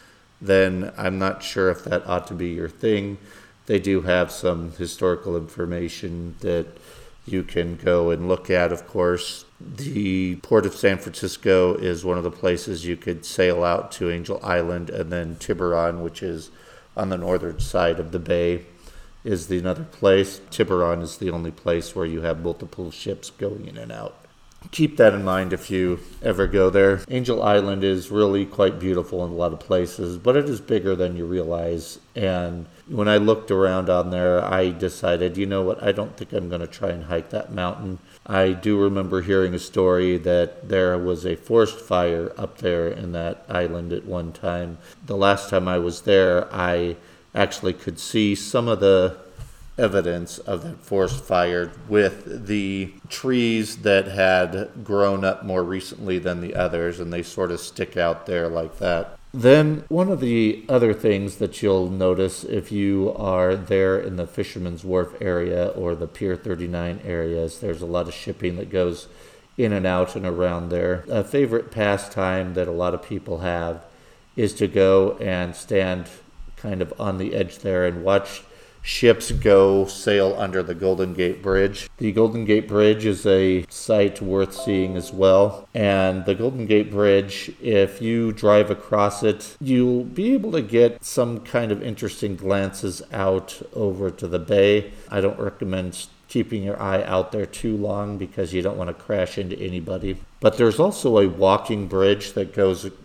then I'm not sure if that ought to be your thing. They do have some historical information that you can go and look at, of course. The Port of San Francisco is one of the places you could sail out to Angel Island, and then Tiburon, which is on the northern side of the bay, is another place. Tiburon is the only place where you have multiple ships going in and out. Keep that in mind if you ever go there. Angel Island is really quite beautiful in a lot of places, but it is bigger than you realize. And when I looked around on there, I decided, you know what, I don't think I'm going to try and hike that mountain. I do remember hearing a story that there was a forest fire up there in that island at one time. The last time I was there, I actually could see some of the evidence of that forest fire with the trees that had grown up more recently than the others, and they sort of stick out there like that. Then one of the other things that you'll notice if you are there in the Fisherman's Wharf area or the Pier 39 areas, there's a lot of shipping that goes in and out and around there. A favorite pastime that a lot of people have is to go and stand kind of on the edge there and watch ships go sail under the Golden Gate Bridge. The Golden Gate Bridge is a sight worth seeing as well. And the Golden Gate Bridge, if you drive across it, you'll be able to get some kind of interesting glances out over to the bay. I don't recommend keeping your eye out there too long because you don't want to crash into anybody. But there's also a walking bridge that goes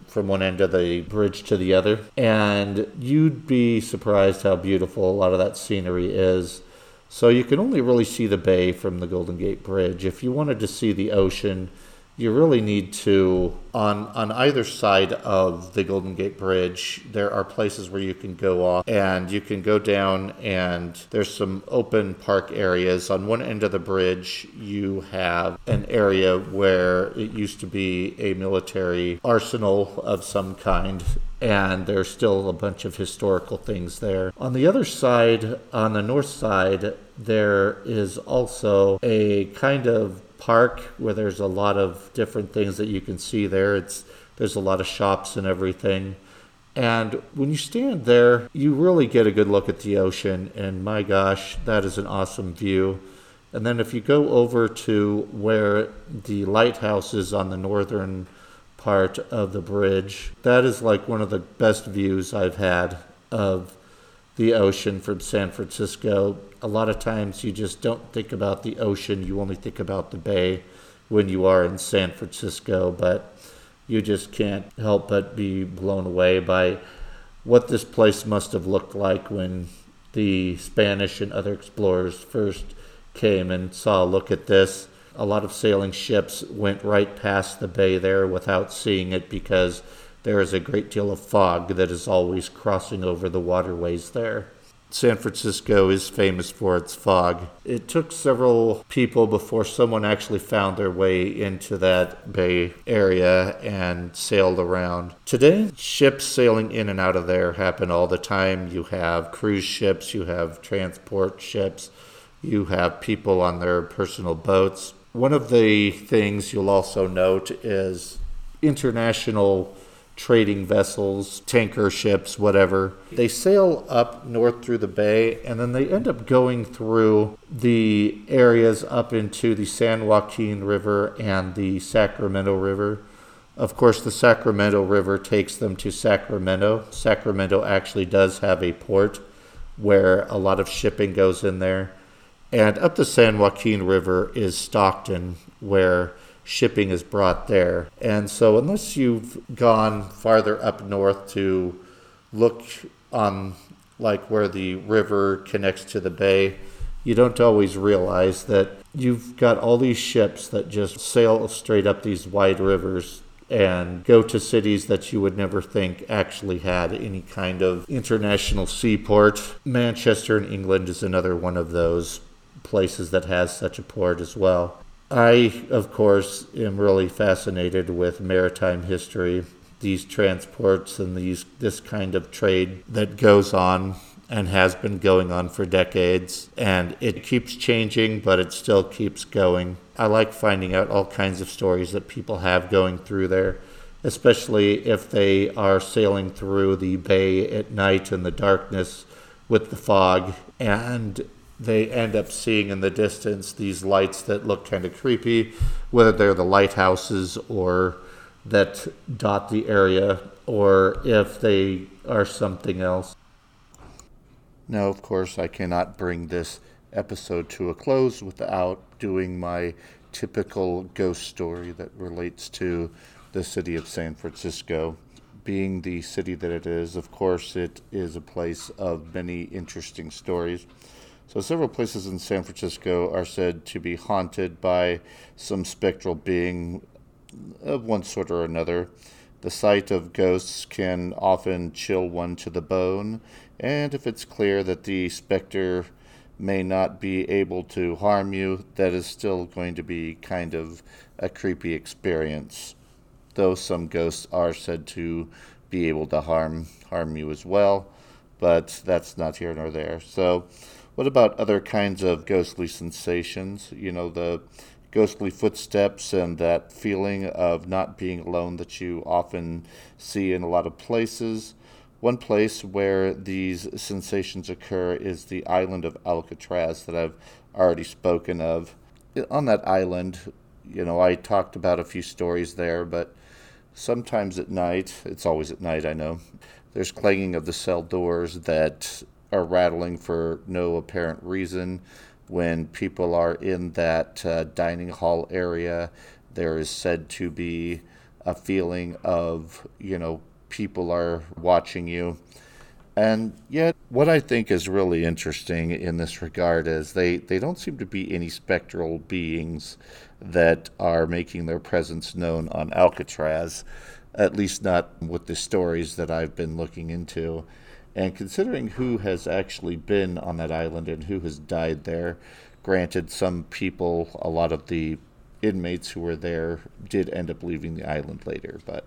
from one end of the bridge to the other. And you'd be surprised how beautiful a lot of that scenery is. So you can only really see the bay from the Golden Gate Bridge. If you wanted to see the ocean, you really need to, on either side of the Golden Gate Bridge, there are places where you can go off and you can go down, and there's some open park areas. On one end of the bridge, you have an area where it used to be a military arsenal of some kind, and there's still a bunch of historical things there. On the other side, on the north side, there is also a kind of park where there's a lot of different things that you can see there. There's a lot of shops and everything. And when you stand there, you really get a good look at the ocean, and my gosh, that is an awesome view. And then if you go over to where the lighthouse is on the northern part of the bridge, that is like one of the best views I've had of the ocean from San Francisco. A lot of times you just don't think about the ocean, you only think about the bay when you are in San Francisco, but you just can't help but be blown away by what this place must have looked like when the Spanish and other explorers first came and saw a look at this. A lot of sailing ships went right past the bay there without seeing it because there is a great deal of fog that is always crossing over the waterways there. San Francisco is famous for its fog. It took several people before someone actually found their way into that bay area and sailed around. Today, ships sailing in and out of there happen all the time. You have cruise ships, you have transport ships, you have people on their personal boats. One of the things you'll also note is international trading vessels, tanker ships, whatever. They sail up north through the bay, and then they end up going through the areas up into the San Joaquin River and the Sacramento River. Of course, the Sacramento River takes them to Sacramento. Sacramento actually does have a port where a lot of shipping goes in there. And up the San Joaquin River is Stockton, where shipping is brought there. And so unless you've gone farther up north to look on like where the river connects to the bay, you don't always realize that you've got all these ships that just sail straight up these wide rivers and go to cities that you would never think actually had any kind of international seaport. Manchester in England is another one of those places that has such a port as well. I, of course, am really fascinated with maritime history, these transports and this kind of trade that goes on and has been going on for decades. And it keeps changing, but it still keeps going. I like finding out all kinds of stories that people have going through there, especially if they are sailing through the bay at night in the darkness with the fog, and they end up seeing in the distance these lights that look kind of creepy, whether they're the lighthouses or that dot the area, or if they are something else. Now, of course, I cannot bring this episode to a close without doing my typical ghost story that relates to the city of San Francisco. Being the city that it is, of course, it is a place of many interesting stories. So several places in San Francisco are said to be haunted by some spectral being of one sort or another. The sight of ghosts can often chill one to the bone, and if it's clear that the specter may not be able to harm you, that is still going to be kind of a creepy experience. Though some ghosts are said to be able to harm you as well, but that's not here nor there. So what about other kinds of ghostly sensations? You know, the ghostly footsteps and that feeling of not being alone that you often see in a lot of places. One place where these sensations occur is the island of Alcatraz that I've already spoken of. On that island, you know, I talked about a few stories there, but sometimes at night, it's always at night, I know, there's clanging of the cell doors that are rattling for no apparent reason. When people are in that dining hall area, there is said to be a feeling of, people are watching you. And yet, what I think is really interesting in this regard is they don't seem to be any spectral beings that are making their presence known on Alcatraz, at least not with the stories that I've been looking into. And considering who has actually been on that island and who has died there, granted, some people, a lot of the inmates who were there, did end up leaving the island later, but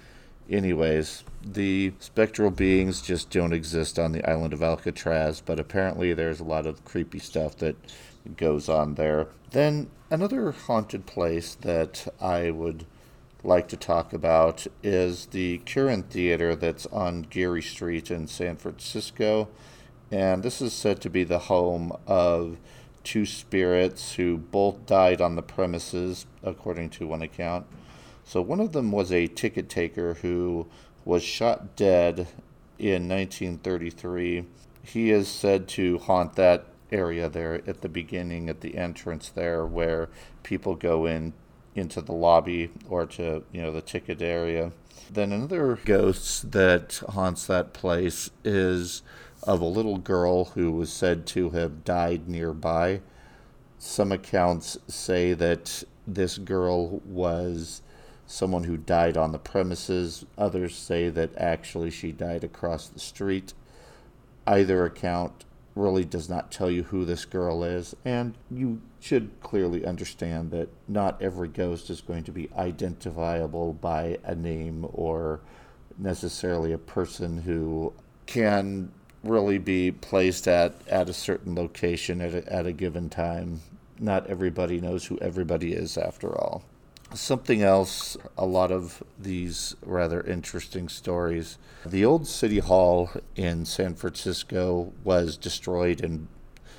anyways, the spectral beings just don't exist on the island of Alcatraz, but apparently there's a lot of creepy stuff that goes on there. Then another haunted place that I would like to talk about is the Curran Theater that's on Geary Street in San Francisco, and this is said to be the home of two spirits who both died on the premises, according to one account. So one of them was a ticket taker who was shot dead in 1933. He is said to haunt that area there at the beginning, at the entrance there, where people go into the lobby or to, the ticket area. Then another ghost that haunts that place is of a little girl who was said to have died nearby. Some accounts say that this girl was someone who died on the premises. Others say that actually she died across the street. Either account really does not tell you who this girl is, and you should clearly understand that not every ghost is going to be identifiable by a name or necessarily a person who can really be placed at a certain location at a given time. Not everybody knows who everybody is, after all. Something else, a lot of these rather interesting stories. The old City Hall in San Francisco was destroyed in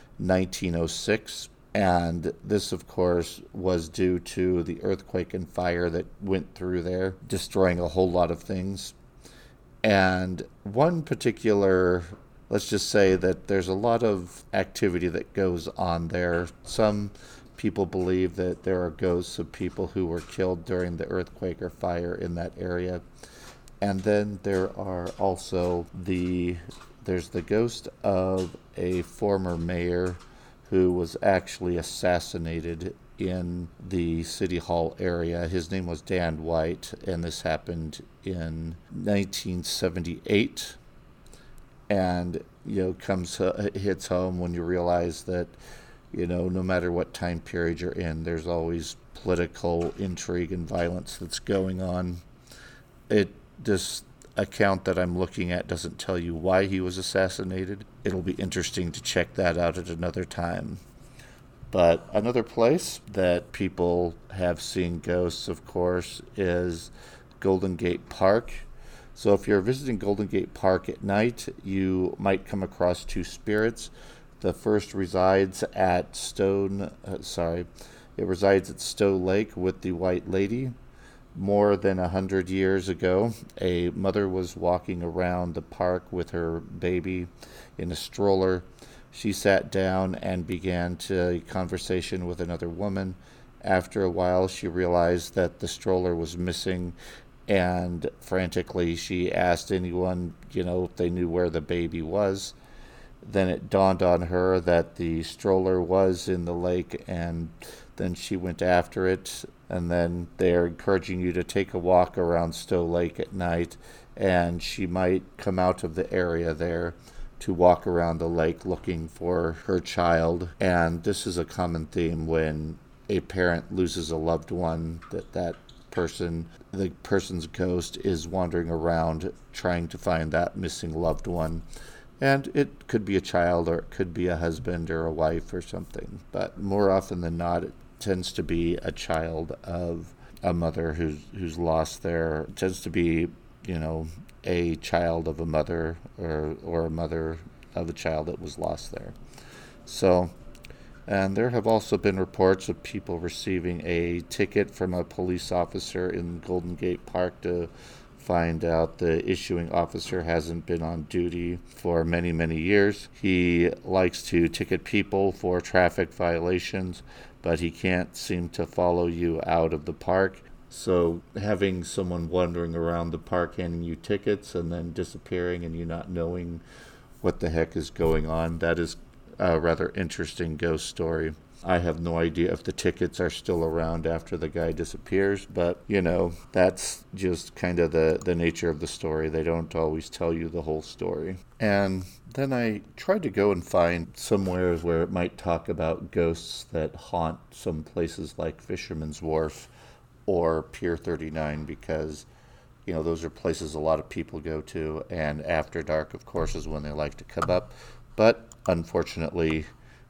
1906, and this, of course, was due to the earthquake and fire that went through there, destroying a whole lot of things. And one particular, let's just say that there's a lot of activity that goes on there. Some people believe that there are ghosts of people who were killed during the earthquake or fire in that area. And then there are also there's the ghost of a former mayor who was actually assassinated in the City Hall area. His name was Dan White, and this happened in 1978. And, hits home when you realize that, no matter what time period you're in, there's always political intrigue and violence that's going on. This account that I'm looking at doesn't tell you why he was assassinated. It'll be interesting to check that out at another time. But another place that people have seen ghosts, of course, is Golden Gate Park. So if you're visiting Golden Gate Park at night, you might come across two spirits. The first resides at Stowe Lake with the White Lady. More than 100 years ago, a mother was walking around the park with her baby in a stroller. She sat down and began a conversation with another woman. After a while, she realized that the stroller was missing, and frantically she asked anyone, if they knew where the baby was. Then it dawned on her that the stroller was in the lake, and then she went after it. And then they're encouraging you to take a walk around Stowe Lake at night, and she might come out of the area there to walk around the lake looking for her child. And this is a common theme when a parent loses a loved one, the person's ghost is wandering around trying to find that missing loved one. And it could be a child, or it could be a husband or a wife or something. But more often than not, it tends to be a child of a mother who's lost there. It tends to be, a child of a mother or a mother of a child that was lost there. So, and there have also been reports of people receiving a ticket from a police officer in Golden Gate Park to find out the issuing officer hasn't been on duty for many, many years. He likes to ticket people for traffic violations, but he can't seem to follow you out of the park. So having someone wandering around the park handing you tickets and then disappearing and you not knowing what the heck is going on, that is a rather interesting ghost story. I have no idea if the tickets are still around after the guy disappears, but, that's just kind of the nature of the story. They don't always tell you the whole story. And then I tried to go and find somewhere where it might talk about ghosts that haunt some places like Fisherman's Wharf or Pier 39, because those are places a lot of people go to, and after dark, of course, is when they like to come up. But unfortunately,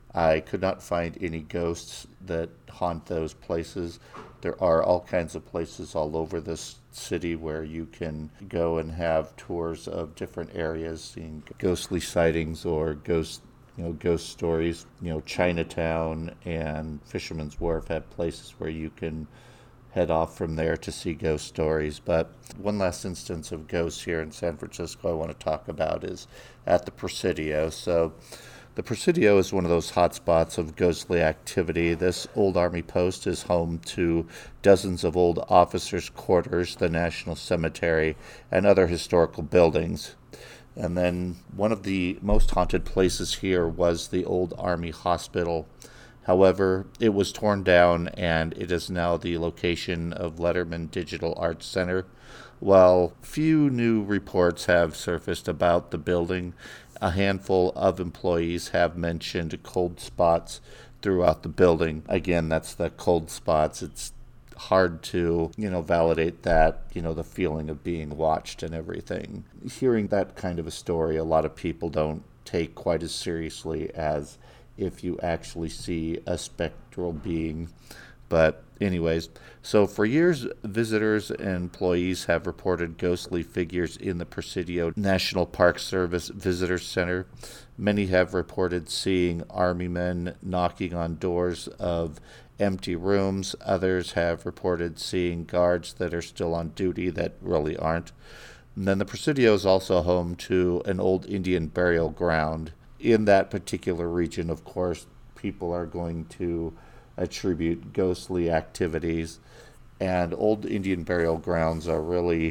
I could not find any ghosts that haunt those places. There are all kinds of places all over this city where you can go and have tours of different areas, seeing ghostly sightings or ghost stories. Chinatown and Fisherman's Wharf have places where you can head off from there to see ghost stories. But one last instance of ghosts here in San Francisco I want to talk about is at the Presidio. So the Presidio is one of those hotspots of ghostly activity. This old Army post is home to dozens of old officers' quarters, the National Cemetery, and other historical buildings. And then one of the most haunted places here was the old Army Hospital. However, it was torn down and it is now the location of Letterman Digital Arts Center. While few new reports have surfaced about the building, a handful of employees have mentioned cold spots throughout the building. Again, that's the cold spots. It's hard to, validate that, the feeling of being watched and everything. Hearing that kind of a story, a lot of people don't take quite as seriously as if you actually see a spectral being. But anyways, so for years, visitors and employees have reported ghostly figures in the Presidio National Park Service Visitor Center. Many have reported seeing Army men knocking on doors of empty rooms. Others have reported seeing guards that are still on duty that really aren't. And then the Presidio is also home to an old Indian burial ground. In that particular region, of course, people are going to attribute ghostly activities, and old Indian burial grounds are really,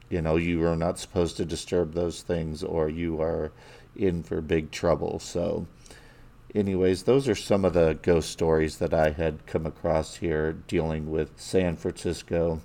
you are not supposed to disturb those things or you are in for big trouble. So anyways, those are some of the ghost stories that I had come across here dealing with San Francisco.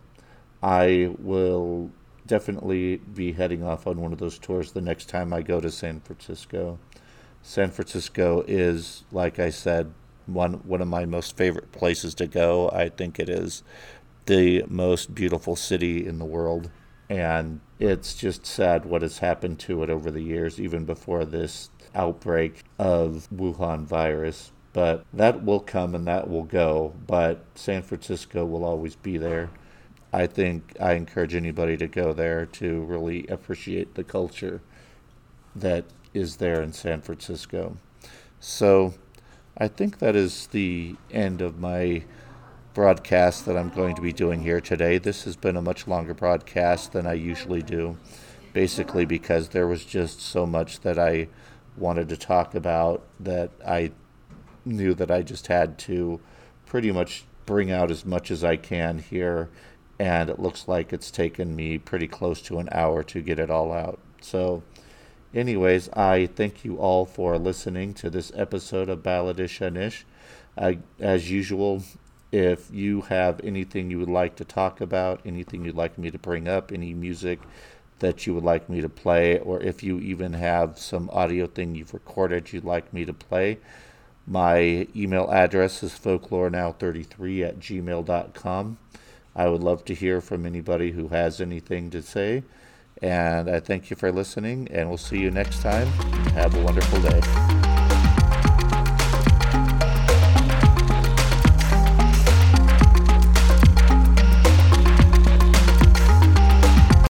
I will definitely be heading off on one of those tours the next time I go to San Francisco. San Francisco is, like I said, one of my most favorite places to go. I think it is the most beautiful city in the world, and it's just sad what has happened to it over the years, even before this outbreak of Wuhan virus. But that will come and that will go, but San Francisco will always be there. I think I encourage anybody to go there to really appreciate the culture that is there in San Francisco. So I think that is the end of my broadcast that I'm going to be doing here today. This has been a much longer broadcast than I usually do, basically because there was just so much that I wanted to talk about that I knew that I just had to pretty much bring out as much as I can here, and it looks like it's taken me pretty close to an hour to get it all out. So anyways, I thank you all for listening to this episode of Balladish Anish. As usual, if you have anything you would like to talk about, anything you'd like me to bring up, any music that you would like me to play, or if you even have some audio thing you've recorded you'd like me to play, my email address is folklorenow33@gmail.com. I would love to hear from anybody who has anything to say. And I thank you for listening, and we'll see you next time. Have a wonderful day.